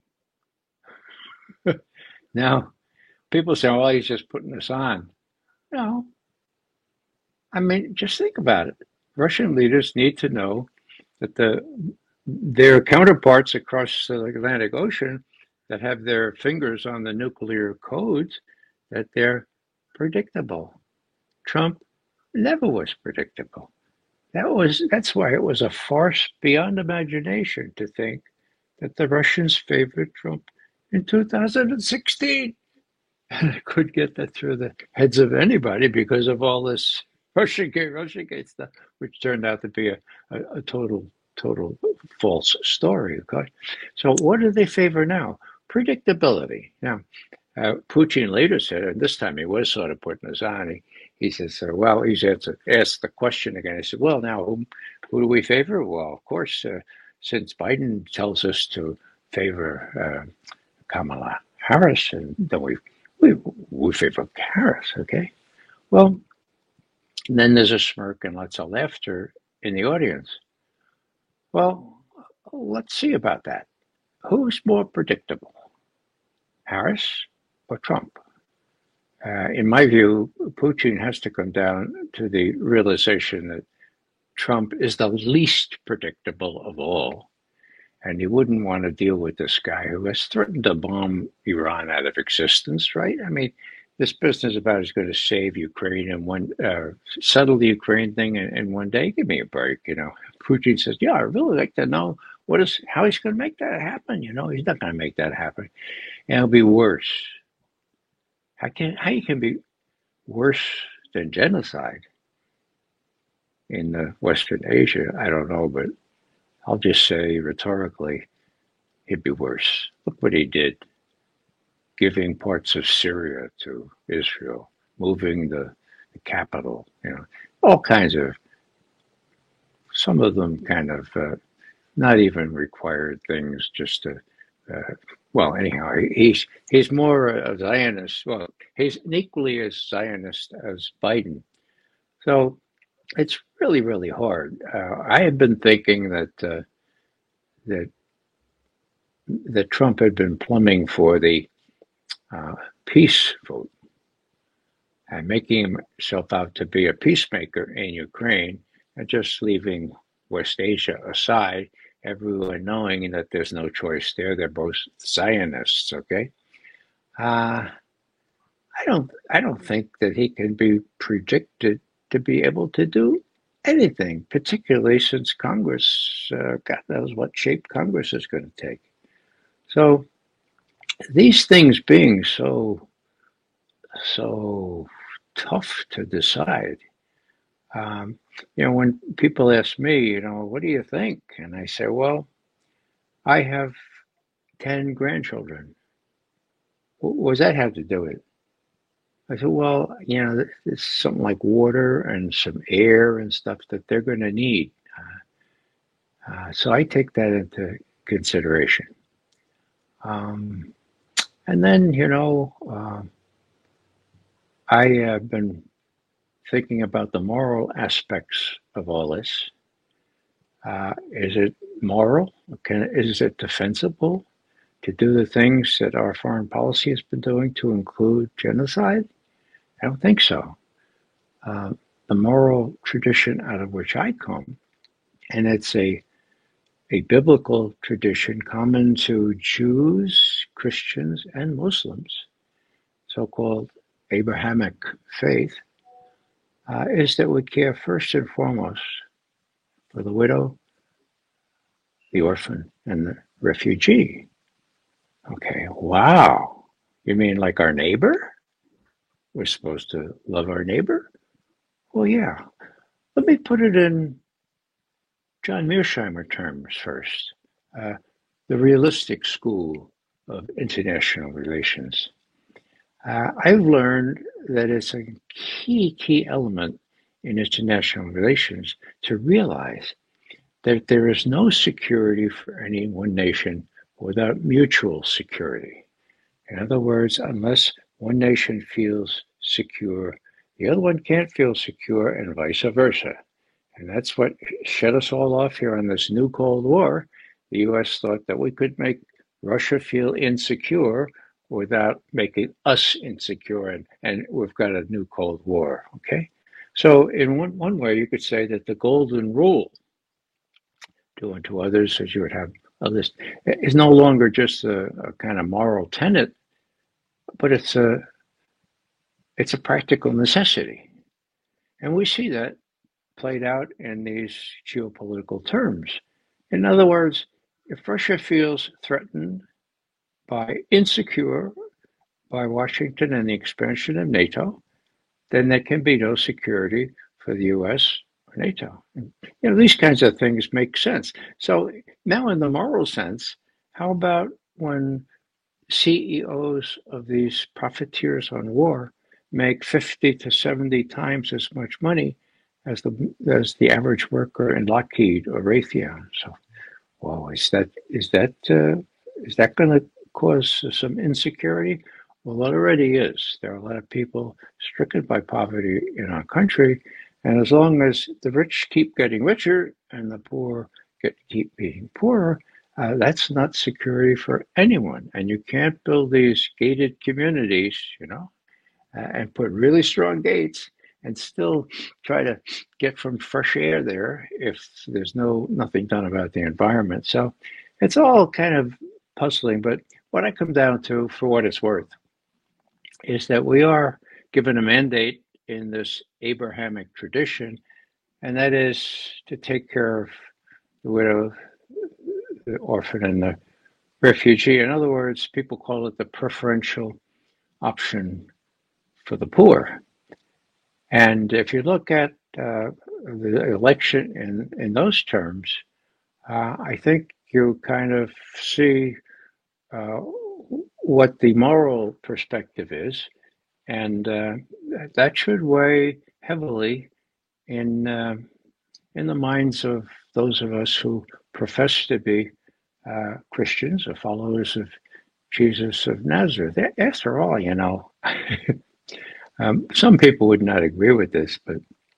Now, people say, well, he's just putting us on. No. I mean, just think about it. Russian leaders need to know that their counterparts across the Atlantic Ocean that have their fingers on the nuclear codes, that they're predictable. Trump never was predictable. That's why it was a farce beyond imagination to think that the Russians favored Trump in 2016. And I could get that through the heads of anybody because of all this Russiagate stuff, which turned out to be a total false story. Okay, so what do they favor now? Predictability. Now, Putin later said, and this time he was sort of putting us on. He says, well, he's asked the question again. He said, well, now who do we favor? Well, of course, since Biden tells us to favor Kamala Harris, and then we favor Harris. Okay, well. And then there's a smirk and lots of laughter in the audience. Well, let's see about that. Who's more predictable, Harris or Trump? In my view, Putin has to come down to the realization that Trump is the least predictable of all. And he wouldn't want to deal with this guy who has threatened to bomb Iran out of existence, right? I mean, this business about is going to save Ukraine and settle the Ukraine thing in one day. Give me a break, you know. Putin says, "Yeah, I really like to know how he's going to make that happen." You know, he's not going to make that happen, and it'll be worse. How you can be worse than genocide in Western Asia? I don't know, but I'll just say rhetorically, it'd be worse. Look what he did. Giving parts of Syria to Israel, moving the capital, you know, all kinds of, some of them kind of not even required things, just to, well, anyhow, he's more a Zionist. Well, he's equally as Zionist as Biden. So it's really, really hard. I had been thinking that Trump had been plumbing for the peace vote and making himself out to be a peacemaker in Ukraine and just leaving West Asia aside, everyone knowing that there's no choice there. They're both Zionists, okay? I don't think that he can be predicted to be able to do anything, particularly since Congress, God knows what shape Congress is going to take. So these things being so tough to decide, you know, when people ask me, you know, what do you think? And I say, well, I have 10 grandchildren. What does that have to do with it? I said, well, you know, it's something like water and some air and stuff that they're going to need. So I take that into consideration. And then, you know, I have been thinking about the moral aspects of all this. Is it moral? Is it defensible to do the things that our foreign policy has been doing, to include genocide? I don't think so. The moral tradition out of which I come, and it's a biblical tradition common to Jews, Christians, and Muslims, so-called Abrahamic faith, is that we care first and foremost for the widow, the orphan, and the refugee. Okay, wow. You mean like our neighbor? We're supposed to love our neighbor? Well, yeah. Let me put it in John Mearsheimer terms first. The realistic school of international relations. I've learned that it's a key element in international relations to realize that there is no security for any one nation without mutual security. In other words, unless one nation feels secure, the other one can't feel secure, and vice versa. And that's what shut us all off here on this new Cold War. The US thought that we could make Russia feel insecure without making us insecure, and we've got a new Cold War, okay? So in one way, you could say that the golden rule, do unto others as you would have others, is no longer just a kind of moral tenet, but it's a practical necessity. And we see that played out in these geopolitical terms. In other words, if Russia feels threatened insecure by Washington and the expansion of NATO, then there can be no security for the US or NATO. And, these kinds of things make sense. So now in the moral sense, how about when CEOs of these profiteers on war make 50 to 70 times as much money as the average worker in Lockheed or Raytheon? So, well, is that going to cause some insecurity? Well, it already is. There are a lot of people stricken by poverty in our country, and as long as the rich keep getting richer and the poor keep being poorer, that's not security for anyone. And you can't build these gated communities, and put really strong gates and still try to get from fresh air there if there's nothing done about the environment. So it's all kind of puzzling. But what I come down to, for what it's worth, is that we are given a mandate in this Abrahamic tradition, and that is to take care of the widow, the orphan, and the refugee. In other words, people call it the preferential option for the poor. And if you look at the election in those terms, I think you kind of see what the moral perspective is, and that should weigh heavily in the minds of those of us who profess to be Christians or followers of Jesus of Nazareth. After all, some people would not agree with this, but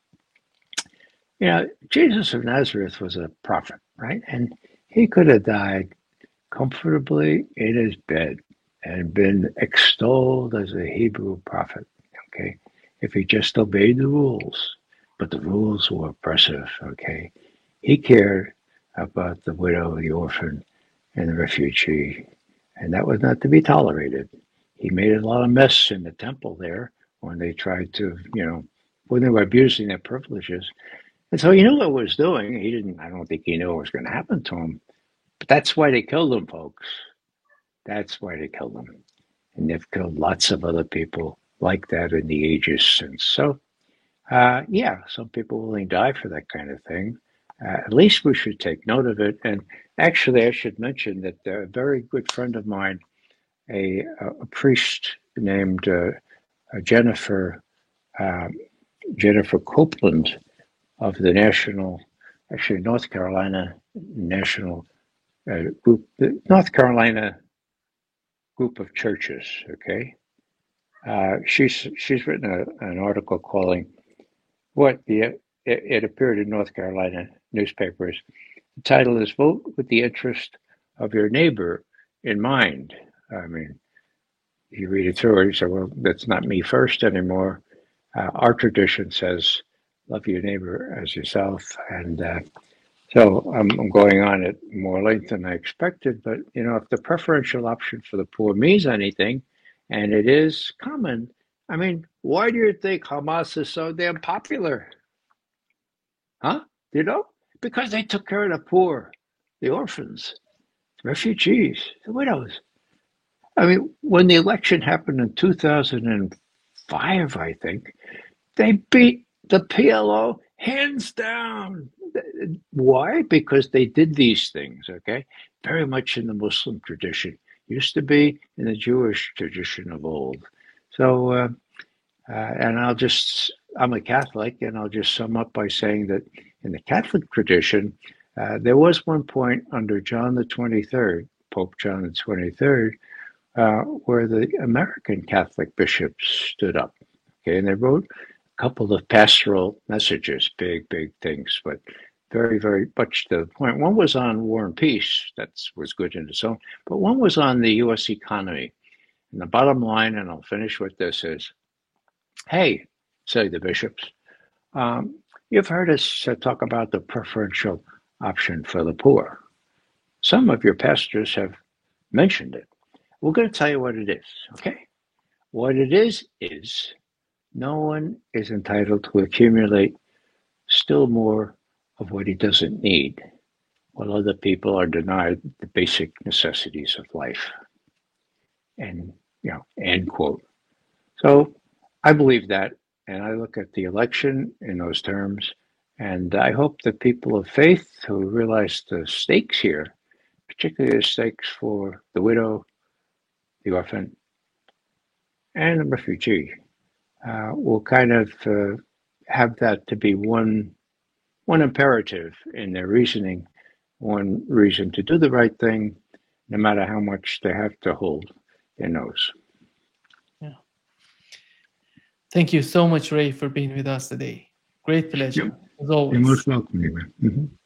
Jesus of Nazareth was a prophet, right? And he could have died comfortably in his bed and been extolled as a Hebrew prophet, okay, if he just obeyed the rules. But the rules were oppressive, okay? He cared about the widow, the orphan, and the refugee, and that was not to be tolerated. He made a lot of mess in the temple there when they tried to, when they were abusing their privileges. And so he knew what he was doing. I don't think he knew what was going to happen to him. But that's why they killed him, folks. That's why they killed him. And they've killed lots of other people like that in the ages since. So, some people will willing to die for that kind of thing. At least we should take note of it. And actually, I should mention that a very good friend of mine, a priest named Jennifer Copeland of the North Carolina National Group, the North Carolina Group of Churches. Okay, she's written an article calling It appeared in North Carolina newspapers. The title is "Vote with the Interest of Your Neighbor in Mind." I mean, you read it through it, you say, well, that's not me first anymore. Our tradition says, love your neighbor as yourself. And so I'm going on at more length than I expected. But, if the preferential option for the poor means anything, and it is common, I mean, why do you think Hamas is so damn popular? Huh? Because they took care of the poor, the orphans, refugees, the widows. I mean, when the election happened in 2005, I think, they beat the PLO hands down. Why? Because they did these things, okay? Very much in the Muslim tradition. Used to be in the Jewish tradition of old. So, and I'm a Catholic, and I'll just sum up by saying that in the Catholic tradition, there was one point under John the 23rd, Pope John the 23rd, where the American Catholic bishops stood up, okay, and they wrote a couple of pastoral messages, big things, but very, very much to the point. One was on war and peace, that was good in its own, but one was on the U.S. economy. And the bottom line, and I'll finish with this, is, hey, say the bishops, you've heard us talk about the preferential option for the poor. Some of your pastors have mentioned it. We're going to tell you what it is, okay? What it is no one is entitled to accumulate still more of what he doesn't need, while other people are denied the basic necessities of life. And, end quote. So I believe that, and I look at the election in those terms, and I hope that people of faith who realize the stakes here, particularly the stakes for the widow, the orphan, and the refugee, will kind of have that to be one imperative in their reasoning, one reason to do the right thing, no matter how much they have to hold their nose.
Yeah. Thank you so much, Ray, for being with us today. Great pleasure, as always.
You're most welcome, Ewan. Mm-hmm.